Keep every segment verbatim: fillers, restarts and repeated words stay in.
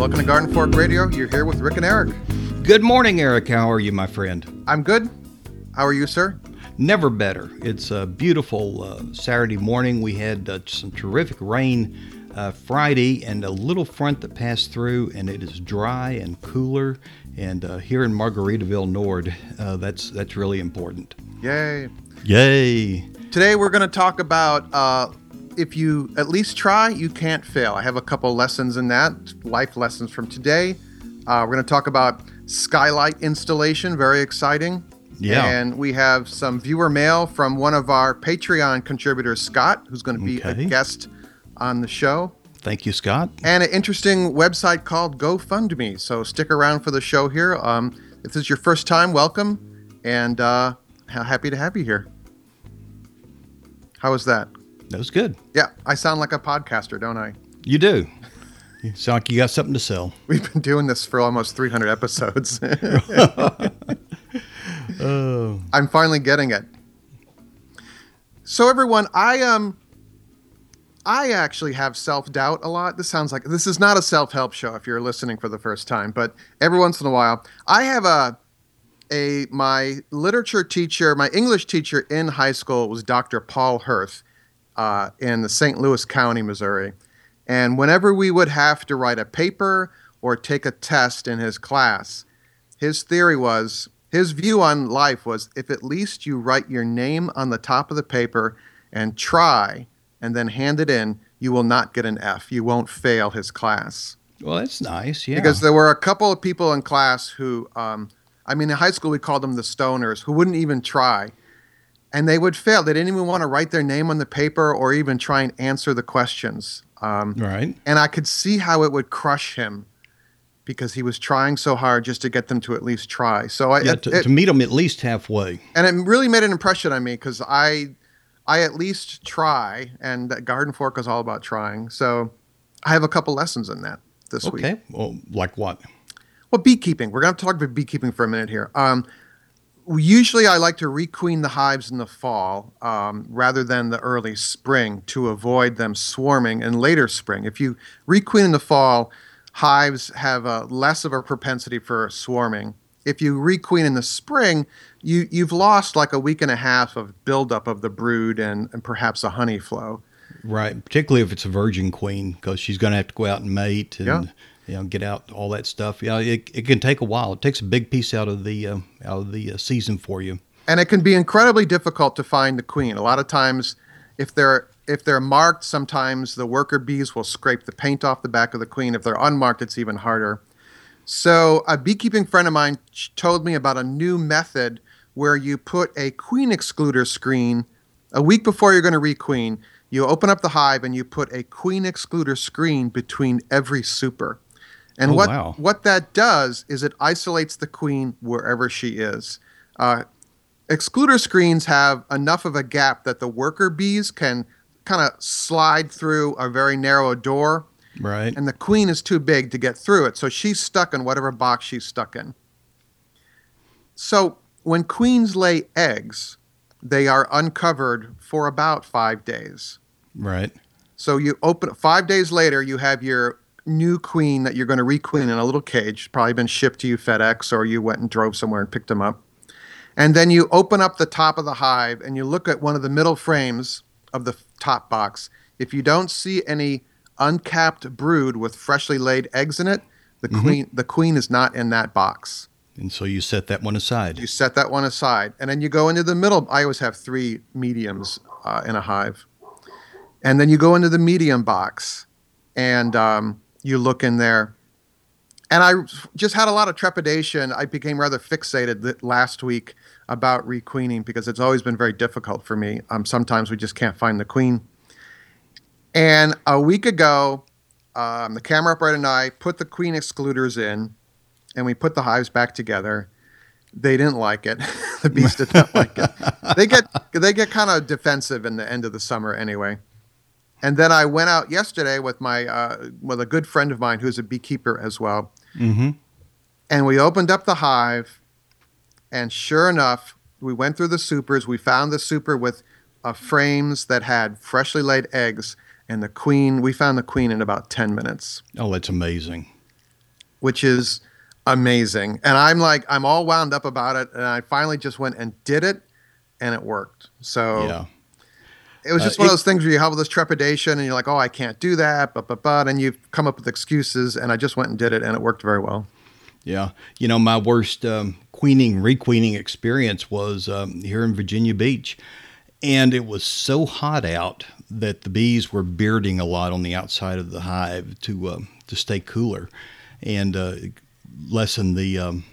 Welcome to Garden Fork Radio. You're here with Rick and Eric. Good morning, Eric. How are you, my friend? I'm good. How are you, sir? Never better. It's a beautiful uh, Saturday morning. We had uh, some terrific rain uh, Friday and a little front that passed through, and it is dry and cooler. And uh, here in Margaritaville, Nord, uh, that's that's really important. Yay. Yay. Today we're going to talk about uh, if you at least try, you can't fail. I have a couple lessons in that, life lessons from today. Uh, we're going to talk about skylight installation, very exciting. Yeah. And we have some viewer mail from one of our Patreon contributors, Scott, who's going to be Okay. a guest on the show. Thank you, Scott. And an interesting website called GoFundMe. So stick around for the show here. Um, if this is your first time, welcome. And uh, happy to have you here. How was that? That was good. Yeah, I sound like a podcaster, don't I? You do. You sound like you got something to sell. We've been doing this for almost three hundred episodes. Oh. I'm finally getting it. So everyone, I um, I actually have self-doubt a lot. This sounds like, this is not a self-help show if you're listening for the first time, but every once in a while, I have a, a, my literature teacher, my English teacher in high school was Doctor Paul Hirth uh, in the Saint Louis County, Missouri. And whenever we would have to write a paper or take a test in his class, his theory was, his view on life was, if at least you write your name on the top of the paper and try and then hand it in, you will not get an F. You won't fail his class. Well, that's nice. Yeah. Because there were a couple of people in class who, um, I mean, in high school we called them the stoners, who wouldn't even try. And they would fail. They didn't even want to write their name on the paper or even try and answer the questions. Um, Right. And I could see how it would crush him because he was trying so hard just to get them to at least try. So I, Yeah, it, to, it, to meet them at least halfway. and it really made an impression on me because I, I at least try, and Garden Fork is all about trying. So I have a couple lessons in that this week. Okay. Well, like what? Well, beekeeping. We're going to talk about beekeeping for a minute here. Um, usually I like to requeen the hives in the fall um, rather than the early spring to avoid them swarming in later spring. If you requeen in the fall, hives have a less of a propensity for swarming. If you requeen in the spring, you, you've lost like a week and a half of buildup of the brood and, and perhaps a honey flow. Right, particularly if it's a virgin queen, because she's going to have to go out and mate and Yeah. you know get out all that stuff. Yeah, it it can take a while. It takes a big piece out of the uh, out of the uh, season for you. And it can be incredibly difficult to find the queen. A lot of times, if they're if they're marked, sometimes the worker bees will scrape the paint off the back of the queen. If they're unmarked, it's even harder. So a beekeeping friend of mine told me about a new method where you put a queen excluder screen a week before you're going to requeen. You open up the hive and you put a queen excluder screen between every super. And Oh, what, wow. what that does is it isolates the queen wherever she is. Uh, excluder screens have enough of a gap that the worker bees can kind of slide through a very narrow door, Right. and the queen is too big to get through it, so she's stuck in whatever box she's stuck in. So when queens lay eggs, they are uncovered for about five days. Right. So you open five days later, you have your new queen that you're going to requeen in a little cage, probably been shipped to you FedEx, or you went and drove somewhere and picked them up. And then you open up the top of the hive and you look at one of the middle frames of the top box. If you don't see any uncapped brood with freshly laid eggs in it, the Mm-hmm. queen the queen is not in that box. And so you set that one aside. You set that one aside, and then you go into the middle. I always have three mediums uh, in a hive. And then you go into the medium box, and um, you look in there. And I just had a lot of trepidation. I became rather fixated th- last week about requeening because it's always been very difficult for me. Um, sometimes we just can't find the queen. And a week ago, um, the camera operator and I put the queen excluders in, and we put the hives back together. They didn't like it. The bees did not like it. They get they get kind of defensive in the end of the summer anyway. And then I went out yesterday with my uh, with a good friend of mine who's a beekeeper as well. Mm-hmm. And we opened up the hive, and sure enough, we went through the supers. We found the super with uh, frames that had freshly laid eggs, and the queen. We found the queen in about ten minutes. Oh, that's amazing. which is amazing. And I'm like, I'm all wound up about it. And I finally just went and did it, and it worked. So Yeah. it was Uh, just one of it, those things where you have all this trepidation and you're like, oh, I can't do that, but, but, but, and you've come up with excuses. And I just went and did it, and it worked very well. yeah. You know, my worst um, queening, requeening experience was um, here in Virginia Beach. And it was so hot out that the bees were bearding a lot on the outside of the hive to uh, to stay cooler and uh, lessen the um,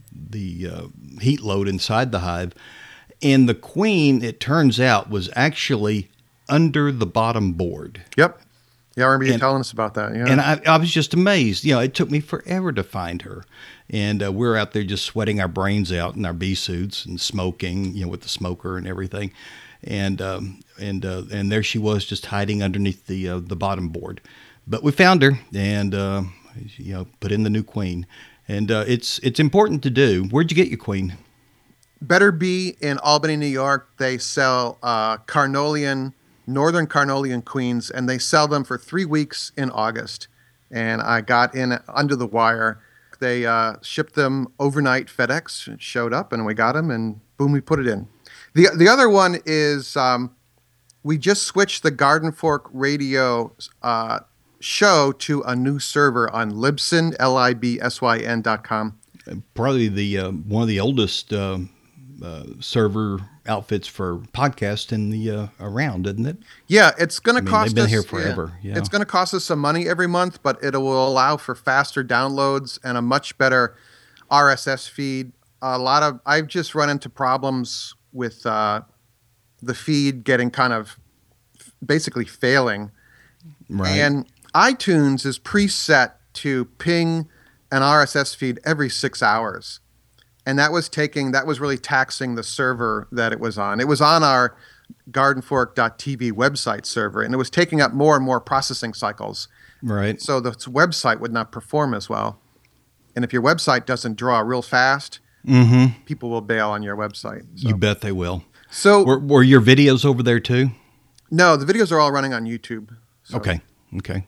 the uh, heat load inside the hive. And the queen, it turns out, was actually under the bottom board. Yep. Yeah, I remember you And telling us about that. Yeah. and I, I was just amazed. You know, it took me forever to find her. And uh, we're out there just sweating our brains out in our bee suits and smoking, you know, with the smoker and everything. And um, and uh, and there she was, just hiding underneath the uh, the bottom board. But we found her, and uh, you know, put in the new queen. And uh, it's it's important to do. Where'd you get your queen? Better Bee in Albany, New York. They sell uh, Carnolian, Northern Carnolian queens, and they sell them for three weeks in August. And I got in under the wire. They uh, shipped them overnight FedEx. It showed up, and we got them, and boom, we put it in. The the other one is um, we just switched the Garden Fork Radio uh, show to a new server on Libsyn, L I B S Y N dot com. Probably the uh, one of the oldest uh, uh, server outfits for podcasts in the uh, around, isn't it? Yeah, it's going I to mean, cost they've been us here forever. Yeah, Yeah. it's going to cost us some money every month, but it will allow for faster downloads and a much better R S S feed. A lot of I've just run into problems with uh, the feed getting kind of basically failing. Right. And iTunes is preset to ping an R S S feed every six hours. And that was taking, that was really taxing the server that it was on. It was on our garden fork dot t v website server, and it was taking up more and more processing cycles. Right. So the website would not perform as well. And if your website doesn't draw real fast, Mm-hmm. people will bail on your website. So, You bet they will. so Were, were your videos over there too? no, the videos are all running on YouTube. So. Okay. Okay.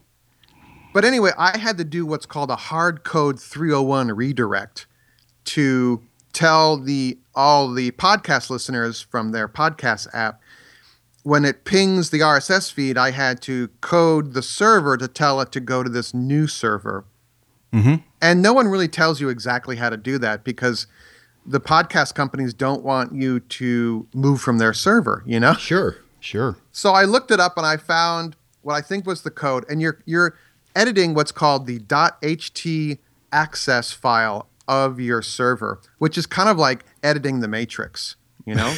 But anyway, I had to do what's called a hard code three oh one redirect to tell the all the podcast listeners from their podcast app, when it pings the R S S feed, I had to code the server to tell it to go to this new server. Mm-hmm. And no one really tells you exactly how to do that because the podcast companies don't want you to move from their server, you know? Sure. Sure. So I looked it up and I found what I think was the code. And you're you're editing what's called the .ht access file of your server, which is kind of like editing the matrix, you know?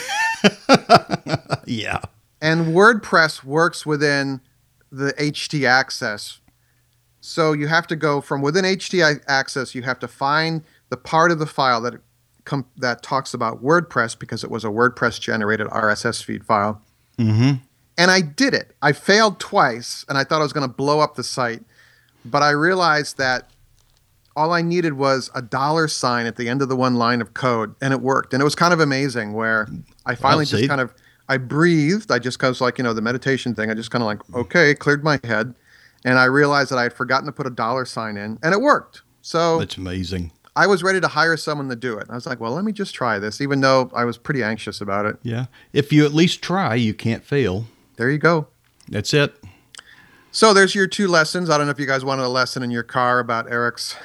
Yeah. And WordPress works within the H T access. So you have to go from within H T access, you have to find the part of the file that com- that talks about WordPress because it was a WordPress generated R S S feed file. Mm-hmm. And I did it. I failed twice, and I thought I was going to blow up the site. But I realized that all I needed was a dollar sign at the end of the one line of code, and it worked. And it was kind of amazing where I finally Well, just see. kind of, I breathed. I just was like, you know, the meditation thing. I just kind of like, okay, cleared my head. And I realized that I had forgotten to put a dollar sign in, and it worked. So That's amazing. I was ready to hire someone to do it. I was like, well, let me just try this, even though I was pretty anxious about it. Yeah. If you at least try, you can't fail. There you go. That's it. So there's your two lessons. I don't know if you guys wanted a lesson in your car about Eric's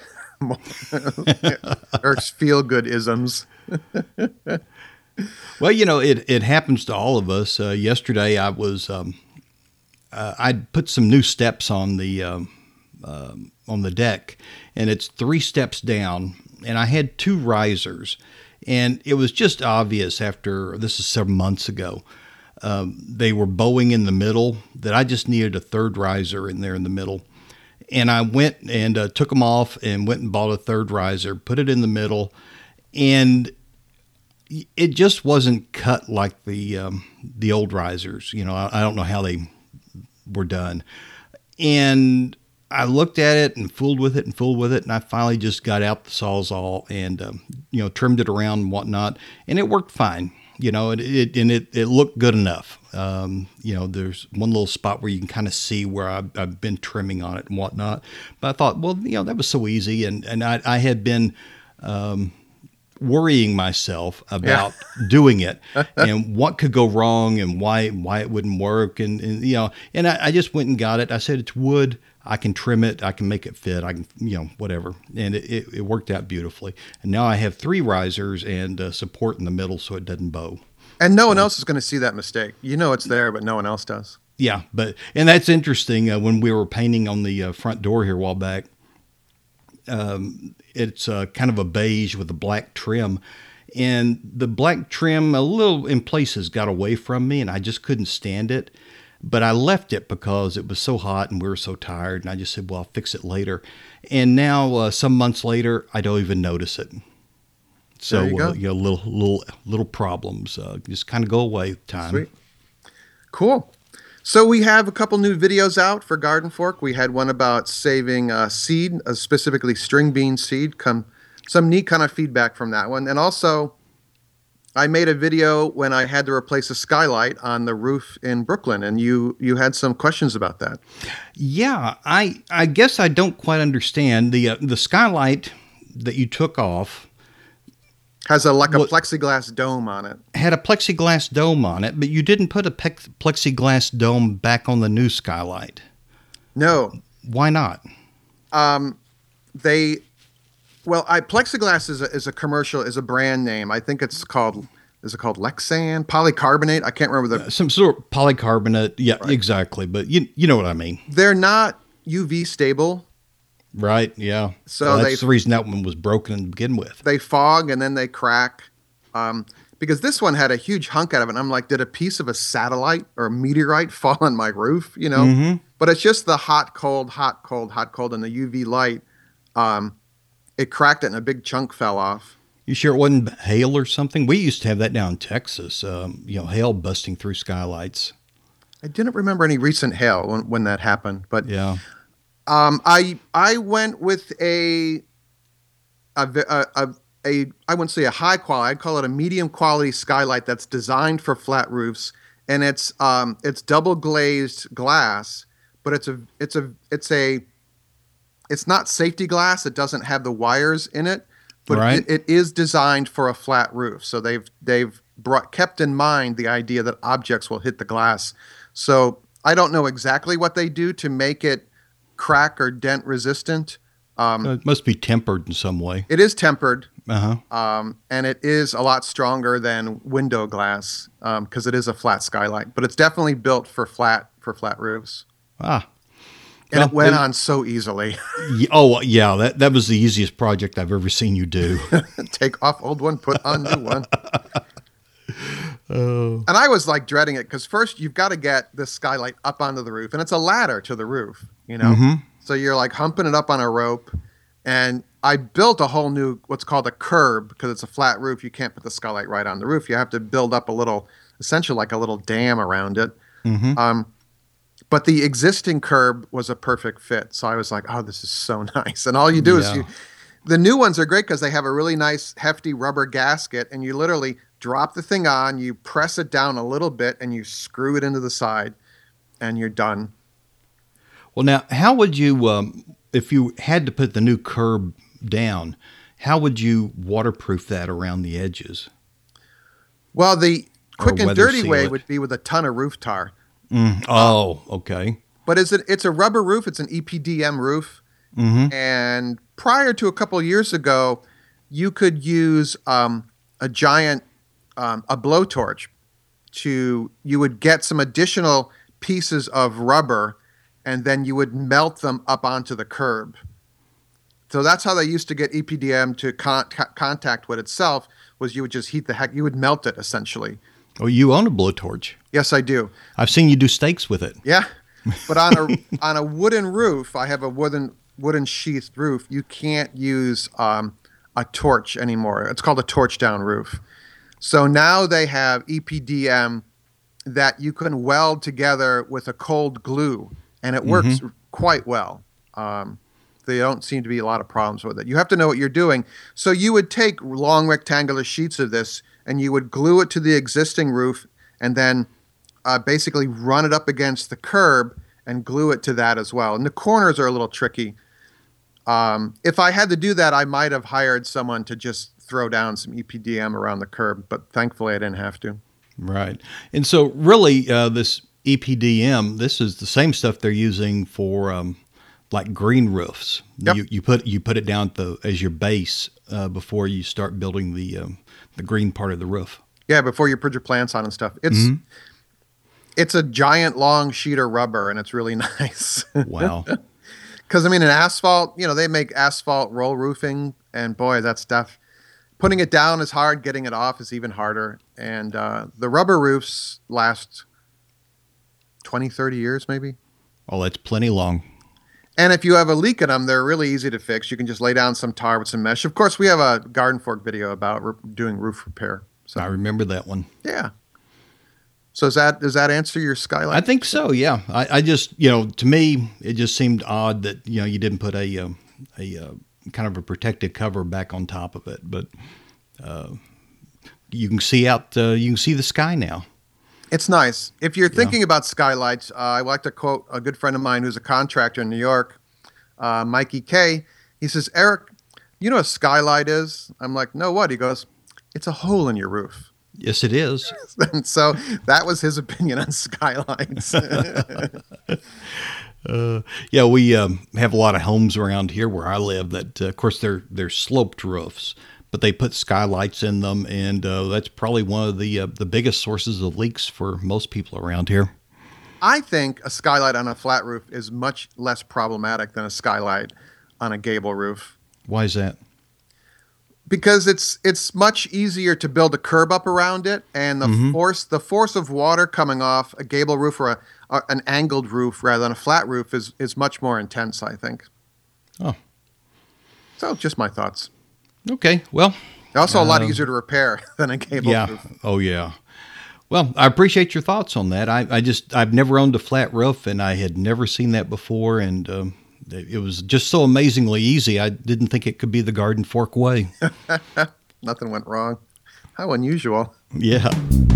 Eric's feel-good isms. Well, you know, it, it happens to all of us. Uh, yesterday, I was um, uh, I'd put some new steps on the um, um on the deck, and it's three steps down, and I had two risers, and it was just obvious after this is several months ago. Um, they were bowing in the middle that I just needed a third riser in there in the middle. And I went and uh, took them off and went and bought a third riser, put it in the middle, and it just wasn't cut like the um, the old risers. You know, I, I don't know how they were done. And I looked at it and fooled with it and fooled with it, and I finally just got out the Sawzall and um, you know, trimmed it around and whatnot, and it worked fine. you know, it, it and it, it looked good enough. Um, you know, there's one little spot where you can kind of see where I've, I've been trimming on it and whatnot. But I thought, well, you know, that was so easy, and and I, I had been um, worrying myself about Yeah. doing it and what could go wrong and why why it wouldn't work, and, and you know, and I, I just went and got it. I said it's wood. I can trim it. I can make it fit. I can, you know, whatever. And it, it, it worked out beautifully. And now I have three risers and uh, support in the middle so it doesn't bow. And no one else is going to see that mistake. You know it's there, but no one else does. Yeah, but and that's interesting. Uh, when we were painting on the uh, front door here a while back, um, it's uh, kind of a beige with a black trim. And the black trim, a little in places, got away from me, and I just couldn't stand it. But I left it because it was so hot and we were so tired. And I just said, well, I'll fix it later. And now, uh, some months later, I don't even notice it. So, There you go. uh, you know, little, little, little problems uh, just kind of go away with time. Sweet. Cool. So we have a couple new videos out for Garden Fork. We had one about saving uh, seed, uh, specifically string bean seed. Come, some neat kind of feedback from that one. And also, I made a video when I had to replace a skylight on the roof in Brooklyn, and you you had some questions about that. Yeah, I I guess I don't quite understand the uh, the skylight that you took off Has a like a What- plexiglass dome on it. had a plexiglass dome on it, but you didn't put a pex- plexiglass dome back on the new skylight. No, Why not? they well I plexiglass is a, is a commercial is a brand name. I think it's called is it called Lexan polycarbonate. I can't remember the. Some sort of polycarbonate. Yeah, exactly. But you you know what I mean, They're not U V stable. right? Yeah. So Well, that's they- the reason that one was broken to begin with. They fog and then they crack. Um, because this one had a huge hunk out of it. And I'm like, did a piece of a satellite or a meteorite fall on my roof? You know, Mm-hmm. but it's just the hot, cold, hot, cold, hot, cold, and the U V light. Um, it cracked it and a big chunk fell off. You sure it wasn't hail or something? We used to have that down in Texas. Um, you know, hail busting through skylights. I didn't remember any recent hail when, when that happened, but Yeah. um, I I went with a a, ve- a a a I wouldn't say a high quality. I'd call it a medium quality skylight that's designed for flat roofs, and it's um it's double glazed glass, but it's a it's a it's a it's not safety glass. It doesn't have the wires in it, but Right. it, it is designed for a flat roof. So they've they've brought kept in mind the idea that objects will hit the glass. So I don't know exactly what they do to make it crack or dent resistant. Um, Uh, it must be tempered in some way. it is tempered, Uh huh. um, and it is a lot stronger than window glass because it is a flat skylight. But it's definitely built for flat for flat roofs, Ah. and Well, it went then- on so easily. Y- Oh, yeah. That that was the easiest project I've ever seen you do. Take off old one, put on new one. Oh. And I was like dreading it because first you've got to get this skylight up onto the roof, and it's a ladder to the roof, you know. Mhm. So you're like humping it up on a rope, and I built a whole new what's called a curb because it's a flat roof. You can't put the skylight right on the roof. You have to build up a little, essentially like a little dam around it. Mhm. Um, but the existing curb was a perfect fit, so I was like, "Oh, this is so nice." And all you do is Yeah. you. The new ones are great because they have a really nice, hefty rubber gasket, and you literally drop the thing on, you press it down a little bit, and you screw it into the side, and you're done. Well, now, how would you, um, if you had to put the new curb down, how would you waterproof that around the edges? Well, the quick Or and weather dirty seal way it. would be with a ton of roof tar. Mm. Oh, okay. But is it? It's a rubber roof. It's an E P D M roof. Mm-hmm. And prior to a couple of years ago, you could use um, a giant um, a blowtorch to. You would get some additional pieces of rubber, and then you would melt them up onto the curb. So that's how they used to get E P D M to con- co- contact with itself. Was you would just heat the heck. You would melt it essentially. Oh, you own a blowtorch. Yes, I do. I've seen you do steaks with it. Yeah, but on a on a wooden roof, I have a wooden wooden sheathed roof. You can't use um, a torch anymore. It's called a torch down roof. So now they have E P D M that you can weld together with a cold glue, and it works quite well. Um, there don't seem to be a lot of problems with it. You have to know what you're doing. So you would take long rectangular sheets of this, and you would glue it to the existing roof, and then uh, basically run it up against the curb and glue it to that as well. And the corners are a little tricky. Um, if I had to do that, I might have hired someone to just throw down some E P D M around the curb, but thankfully I didn't have to. Right. And so really uh, this E P D M, this is the same stuff they're using for um, like green roofs. Yep. You, you put you put it down the, as your base uh, before you start building the um, the green part of the roof. Yeah, before you put your plants on and stuff. It's Mhm. it's a giant long sheet of rubber, and it's really nice. Wow. Because, I mean, in asphalt, you know, they make asphalt roll roofing, and boy, that stuff, putting it down is hard. Getting it off is even harder. And uh, the rubber roofs last twenty, thirty years, maybe. Oh, that's plenty long. And if you have a leak in them, they're really easy to fix. You can just lay down some tar with some mesh. Of course, we have a Garden Fork video about re- doing roof repair. So, I remember that one. yeah. So does that, does that answer your skylight? I think so. Yeah. I, I just, you know, to me, it just seemed odd that, you know, you didn't put a, um, a, uh, kind of a protective cover back on top of it, but, uh, you can see out, uh, you can see the sky now. It's nice. If you're Yeah. thinking about skylights, uh, I like to quote a good friend of mine who's a contractor in New York, uh, Mikey K. He says, Eric, you know what a skylight is? I'm like, no, what? He goes, it's a hole in your roof. Yes, it is. And so that was his opinion on skylights. Uh, yeah, we um, have a lot of homes around here where I live that, uh, of course, they're they're sloped roofs, but they put skylights in them, and uh, that's probably one of the uh, the biggest sources of leaks for most people around here. I think a skylight on a flat roof is much less problematic than a skylight on a gable roof. Why is that? Because it's it's much easier to build a curb up around it, and the Mhm. force the force of water coming off a gable roof or a, a, an angled roof rather than a flat roof is is much more intense, I think. Oh, So just my thoughts. okay. Well, Also, a lot Um, easier to repair than a gable yeah. roof. Oh, yeah. Well, I appreciate your thoughts on that. I, I just I've never owned a flat roof, and I had never seen that before, and um, it was just so amazingly easy. I didn't think it could be the Garden Fork way. Nothing went wrong. How unusual. Yeah.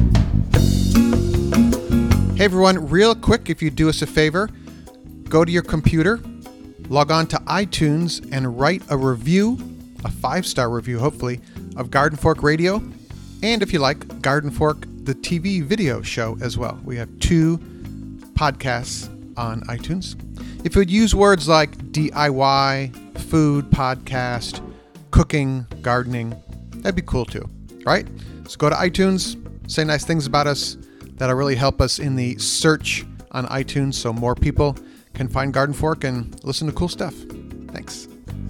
Hey everyone, real quick, if you do us a favor, go to your computer, log on to iTunes, and write a review, a five-star review, hopefully, of Garden Fork Radio, and if you like, Garden Fork, the T V video show as well. We have two podcasts on iTunes. If you would use words like D I Y, food, podcast, cooking, gardening, that'd be cool too, right? So go to iTunes, say nice things about us. That'll really help us in the search on iTunes so more people can find Garden Fork and listen to cool stuff. Thanks.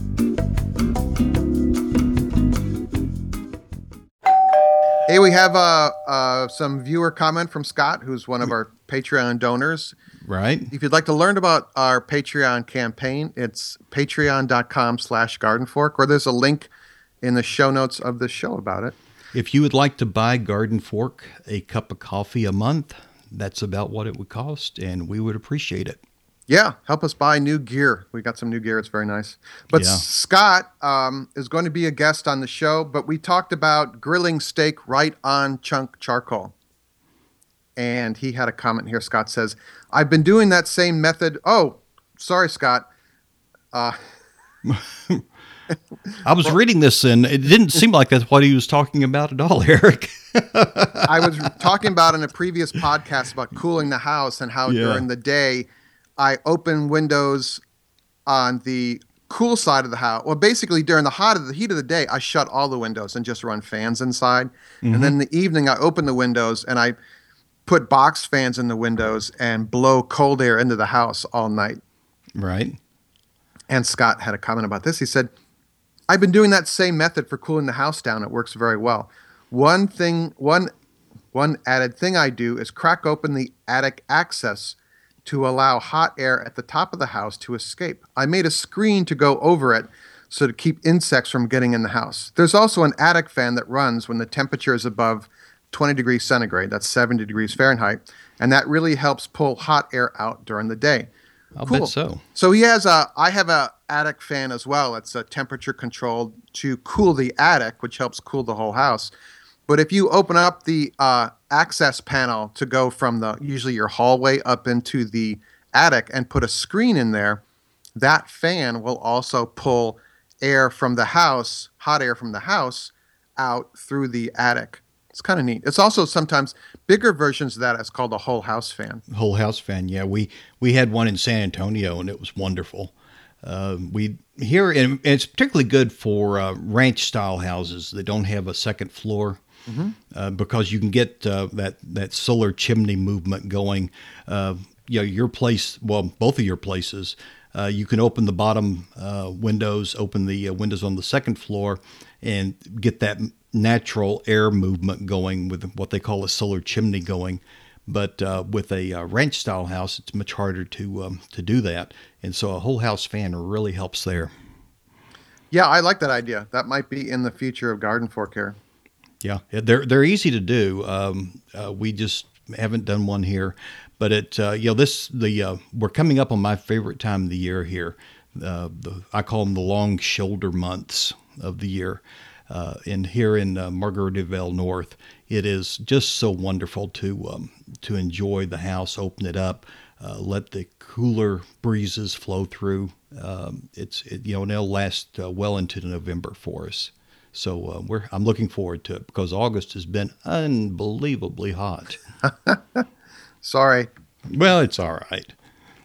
Hey, we have uh, uh, some viewer comment from Scott, who's one of our Patreon donors. Right. If you'd like to learn about our Patreon campaign, it's patreon.com slash gardenfork, or there's a link in the show notes of this show about it. If you would like to buy Garden Fork a cup of coffee a month, that's about what it would cost, and we would appreciate it. Yeah, help us buy new gear. We got some new gear. It's very nice. But Yeah. Scott um, is going to be a guest on the show, but we talked about grilling steak right on chunk charcoal. And he had a comment here. Scott says, I've been doing that same method. Oh, sorry, Scott. Uh, I was reading this, and it didn't seem like that's what he was talking about at all, Eric. I was talking about in a previous podcast about cooling the house and how Yeah. during the day I open windows on the cool side of the house. Well, basically during the hot of the heat of the day, I shut all the windows and just run fans inside. Mm-hmm. And then in the evening, I open the windows and I put box fans in the windows and blow cold air into the house all night. Right. And Scott had a comment about this. He said, I've been doing that same method for cooling the house down. It works very well. One thing, one, one added thing I do is crack open the attic access to allow hot air at the top of the house to escape. I made a screen to go over it so to keep insects from getting in the house. There's also an attic fan that runs when the temperature is above twenty degrees centigrade. That's seventy degrees Fahrenheit. And that really helps pull hot air out during the day. I'll Cool. bet so. So he has a, I have a attic fan as well. It's a temperature controlled to cool the attic, which helps cool the whole house. But if you open up the uh, access panel to go from the usually your hallway up into the attic and put a screen in there, that fan will also pull air from the house, hot air from the house, out through the attic. It's kind of neat. It's also sometimes bigger versions of that. It's called a whole house fan. Whole house fan. Yeah, we we had one in San Antonio, and it was wonderful. Uh, we here, and it's particularly good for uh, ranch style houses that don't have a second floor. Mm-hmm. Uh, because you can get uh, that that solar chimney movement going. Uh, you know, your place, well, both of your places, uh, you can open the bottom uh, windows, open the uh, windows on the second floor, and get that natural air movement going with what they call a solar chimney going. But uh, with a uh, ranch style house, it's much harder to um, to do that, and so a whole house fan really helps there. Yeah, I like that idea. That might be in the future of garden fork care. Yeah, they're they're easy to do. Um, uh, we just haven't done one here, but it uh, you know this the uh, we're coming up on my favorite time of the year here. Uh, the, I call them the long shoulder months of the year. Uh, and here in uh, Margaritaville North, it is just so wonderful to um, to enjoy the house, open it up, uh, let the cooler breezes flow through. Um, it's it, you know and it'll last uh, well into November for us. So uh, we're I'm looking forward to it because August has been unbelievably hot. Sorry. Well, it's all right.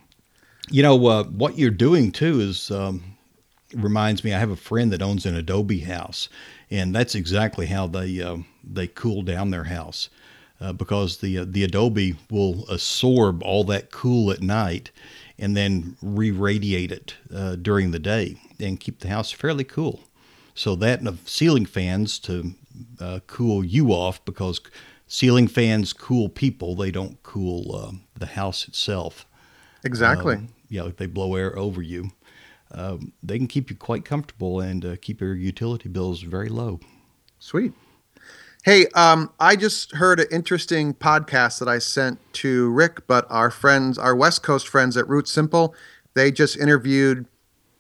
You know, uh, what you're doing too is um, reminds me. I have a friend that owns an adobe house, and that's exactly how they uh, they cool down their house uh, because the uh, the adobe will absorb all that cool at night and then re-radiate it uh, during the day and keep the house fairly cool. So that and ceiling fans to uh, cool you off because ceiling fans cool people. They don't cool uh, the house itself. Exactly. Um, yeah, if they blow air over you. Um, they can keep you quite comfortable and uh, keep your utility bills very low. Sweet. Hey, um, I just heard an interesting podcast that I sent to Rick, but our friends, our West Coast friends at Root Simple, they just interviewed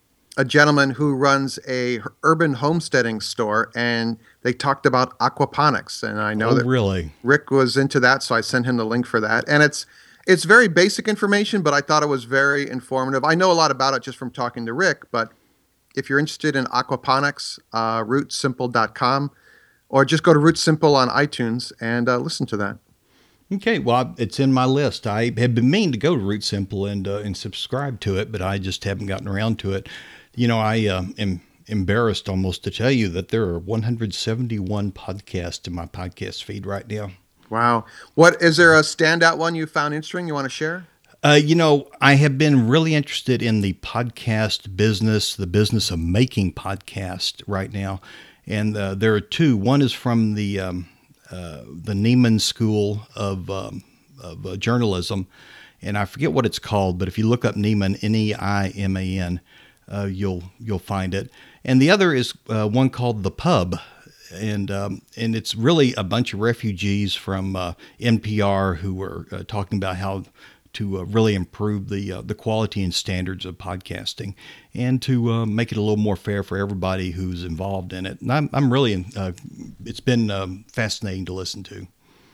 a gentleman who runs a urban homesteading store, and they talked about aquaponics. And I know oh, that really? Rick was into that, so I sent him the link for that. And it's it's very basic information, but I thought it was very informative. I know a lot about it just from talking to Rick, but if you're interested in aquaponics, uh, root simple dot com, or just go to Root Simple on iTunes and uh, listen to that. Okay, well, it's in my list. I had been meaning to go to Root Simple and uh, and subscribe to it, but I just haven't gotten around to it. You know, I uh, am embarrassed almost to tell you that there are one hundred seventy-one podcasts in my podcast feed right now. Wow. What is there a standout one you found interesting you want to share? Uh, you know, I have been really interested in the podcast business, the business of making podcast right now. And uh, there are two. One is from the um, uh, the Nieman School of, um, of uh, Journalism. And I forget what it's called, but if you look up Nieman, N E I M A N, uh, you'll you'll find it. And the other is uh, one called The Pub. And um, and it's really a bunch of refugees from uh, N P R who are uh, talking about how to uh, really improve the uh, the quality and standards of podcasting, and to uh, make it a little more fair for everybody who's involved in it. And I'm I'm really uh, it's been um, fascinating to listen to.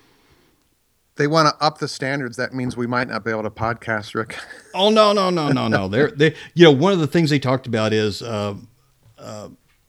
They want to up the standards. That means we might not be able to podcast, Rick. Oh no no no no no! They're they you know one of the things they talked about is. Uh, uh,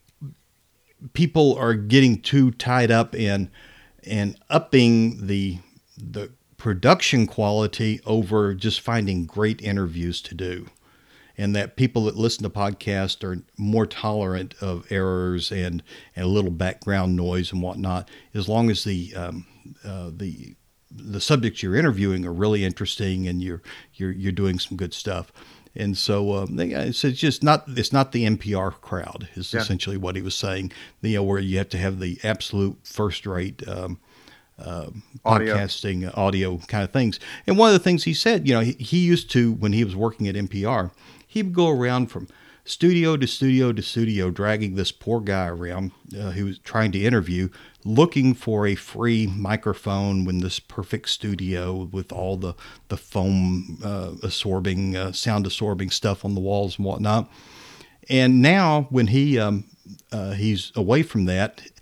people are getting too tied up in and upping the the production quality over just finding great interviews to do, and that people that listen to podcasts are more tolerant of errors and, and a little background noise and whatnot, as long as the um, uh, the the subjects you're interviewing are really interesting and you're you're you're doing some good stuff. And so um, they, it's just not it's not the N P R crowd is yeah. essentially what he was saying. You know, where you have to have the absolute first rate um, uh, podcasting audio. audio kind of things. And one of the things he said, you know, he, he used to when he was working at N P R, he would go around from studio to studio to studio, dragging this poor guy around uh, who was trying to interview, looking for a free microphone in this perfect studio with all the, the foam uh, absorbing, uh, sound absorbing stuff on the walls and whatnot. And now when he um, uh, he's away from that,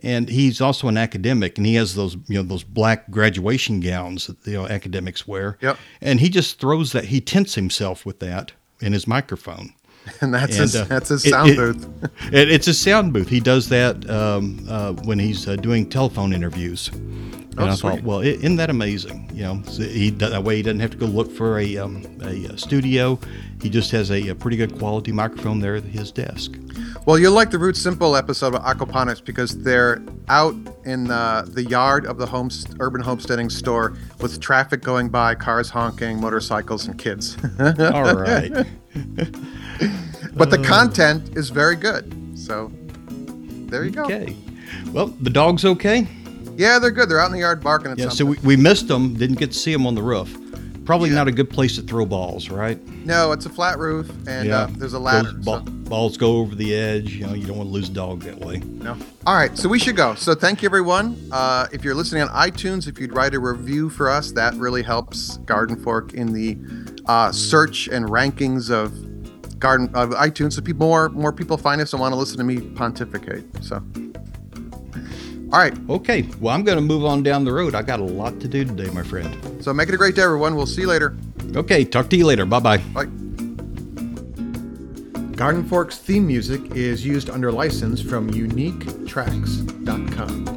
And he's also an academic, and he has those, you know, those black graduation gowns that, you know, academics wear. Yep. And he just throws that, he tints himself with that in his microphone. And that's And, his, uh, that's his it- sound it- booth. It, it's a sound booth. He does that um, uh, when he's uh, doing telephone interviews. And Oh, I sweet. thought, well, i- isn't that amazing? You know, so he that way he doesn't have to go look for a um, a, uh studio. He just has a, a pretty good quality microphone there at his desk. Well, you'll like the Root Simple episode of Aquaponics because they're out in uh, the yard of the home, urban homesteading store with traffic going by, cars honking, motorcycles, and kids. All right. But the content is very good. So there you go. Okay. Well, the dog's okay. Yeah, they're good. They're out in the yard barking at Yeah. So something. we, we missed them. Didn't get to see them on the roof. Probably not a good place to throw balls, right? No, it's a flat roof, and uh, there's a ladder. Those ball, so- balls go over the edge. You know, you don't want to lose a dog that way. No. All right, so we should go. So thank you, everyone. Uh, if you're listening on iTunes, if you'd write a review for us, that really helps Garden Fork in the uh, search and rankings of Garden of iTunes, so people more more people find us and want to listen to me pontificate. So, all right, Okay. Well, I'm going to move on down the road. I got a lot to do today, my friend. so make it a great day, everyone. We'll see you later. Okay. Talk to you later. Bye bye. Bye. Garden Fork's theme music is used under license from unique tracks dot com.